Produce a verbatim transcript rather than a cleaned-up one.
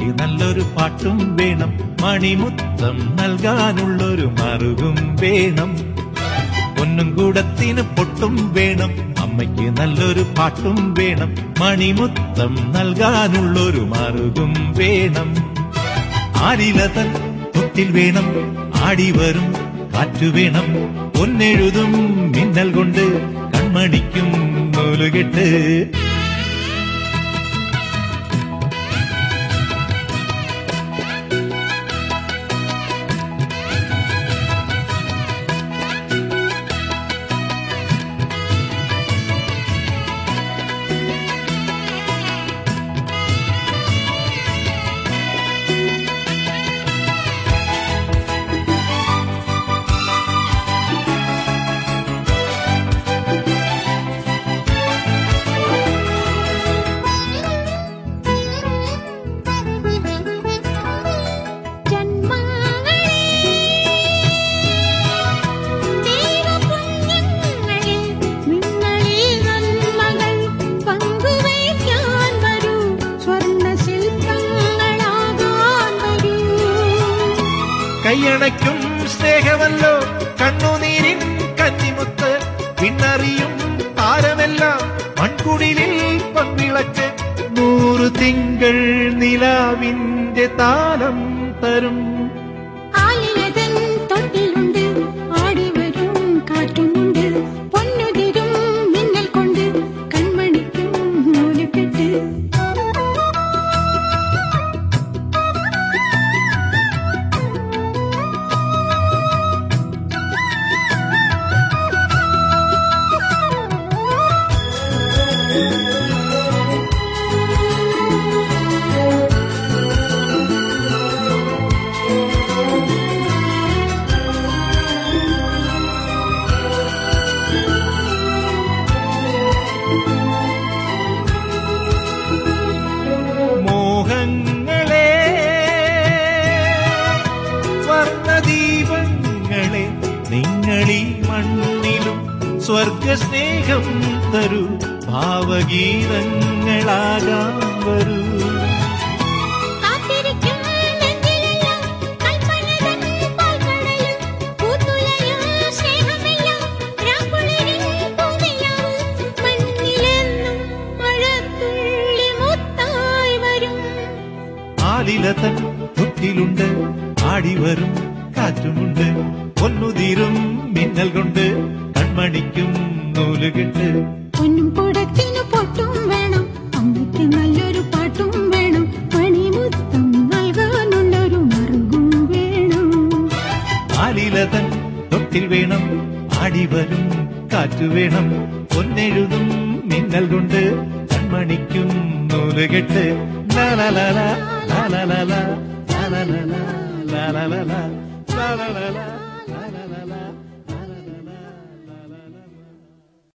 അമ്മയ്ക്ക് നല്ലൊരു പാട്ടും വേണം, മണിമുത്തം നൽകാനുള്ളൊരു മറുകും വേണം, പൊന്നും കൂടത്തിന് പൊട്ടും വേണം. അമ്മയ്ക്ക് നല്ലൊരു പാട്ടും വേണം, മണിമുത്തം നൽകാനുള്ളൊരു മറുകും വേണം. ആരിലതൻ തൊട്ടിൽ വേണം, ആടിവരും കാറ്റു വേണം, പൊന്നെഴുതും മിന്നൽ കൊണ്ട് കൺമണിക്കും നൂലുകെട്ട്. കൈയണയ്ക്കും സ്നേഹമല്ലോ കണ്ണുനീരിൻ കന്നിമുത്ത്, പിന്നറിയും താരമെല്ലാം മൺകുടിലിൽ പങ്കിളച്ച്, നൂറ് തിങ്കൾ നിലാവിന്റെ താളം തരും. ആലിലതൻ തൊട്ടിലുണ്ട്, ആടിവരും കാറ്റുമുണ്ട്, പൊന്നുതിരും മിന്നൽ കൊണ്ട് കൺമണിക്കും നൂലുകെട്ട്. മോഹങ്ങളെ സ്വർണദീപങ്ങളെ നിങ്ങളീ മണ്ണിലും സ്വർഗസ്നേഹം തരൂ, ഭാവഗീതങ്ങളാകാൻ വരൂ. ആലിലതൻ തൊട്ടിലുണ്ട്, ആടിവരും കാറ്റുമുണ്ട്, പൊന്നുതീരും മിന്നൽ കൊണ്ട് കൺമണിക്കും നൂലുകെട്ട്. പൊന്നും കൂടത്തിന് പൊട്ടും വേണം, അമ്മയ്ക്ക് നല്ലൊരു പാട്ടും വേണം, മണിമുത്തം നൽകാനുള്ളൊരു മറുകും വേണം. ആലിലതൻ തൊട്ടിൽ വേണം, ആടിവരും കാറ്റു വേണം, പൊന്നെഴുതും മിന്നൽ കൊണ്ട് കൺമണിക്കും നൂലുകെട്ട്. La la la la la la la la la la la la la la la la la la la.